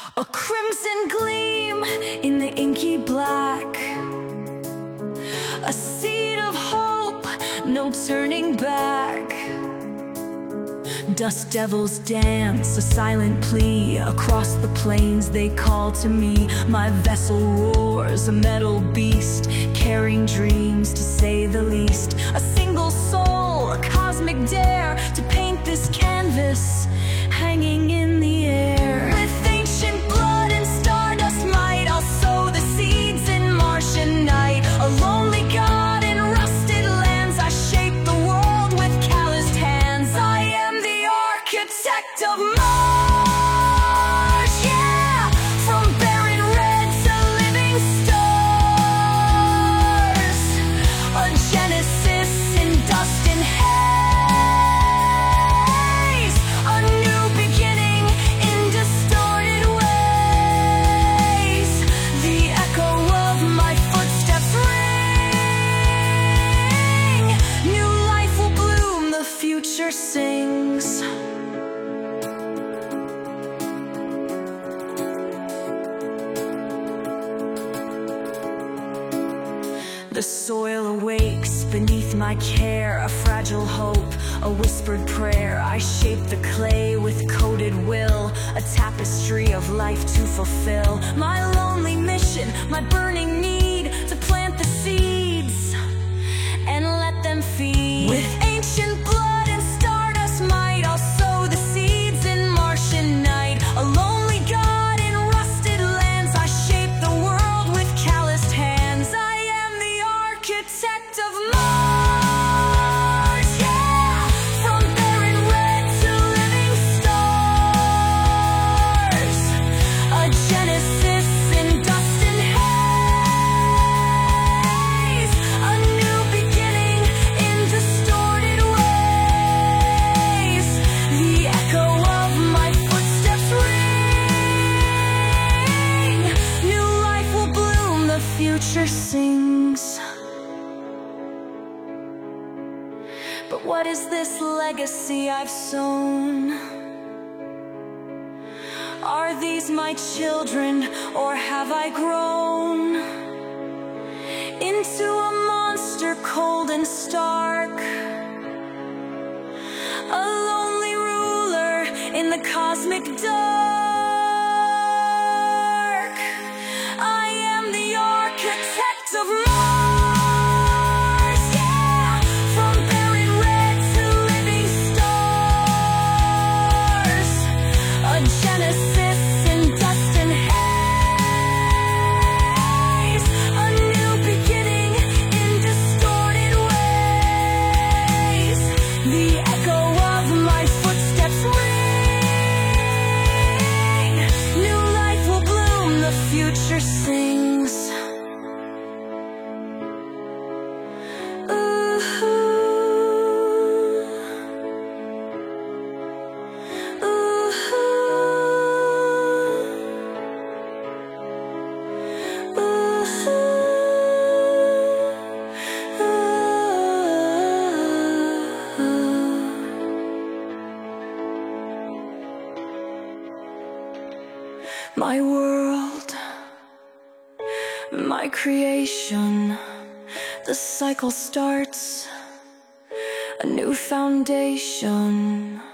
A crimson gleam in the inky black, a seed of hope, no turning back. Dust devils dance a silent plea. Across the plains they call to me. My vessel roars, a metal beast, carrying dreams to say the least. A single soul, a cosmic dare, to paint this canvas hanging in the air. With ancient blood and stardust might, I'll sow the seeds in Martian night. A lonely god in rusted lands, I shape the world with calloused hands. I am the architect of Mars, yeah. From barren red to living stars, a genesis in dust and haze, a new beginning in distorted ways. The echo of my footsteps ring. New life will bloom, the future sings. The soil awakes beneath my care, a fragile hope, a whispered prayer. I shape the clay with coded will, a tapestry of life to fulfill. My lonely mission, my burning need, to plant the seeds and let them feed. With ancient blood and stardust might, I'll sow the seeds in Martian night. A lonely god in rusted lands, I shape the world with calloused hands. I am the architect of Mars, yeah. From barren red to living stars, a genesis in dust and haze, a new beginning in distorted ways. The echo of my footsteps ring. New life will bloom, the future sings. But what is this legacy I've sown? Are these my children, or have I grown into a monster cold and stark? A lonely ruler in the cosmic dark. I am the architect of Mars, yeah. From barren red to living stars, a genesis in dust and haze, a new beginning in distorted ways. The echo of my footsteps ring. New life will bloom, the future sings. My world, my creation, the cycle starts, a new foundation.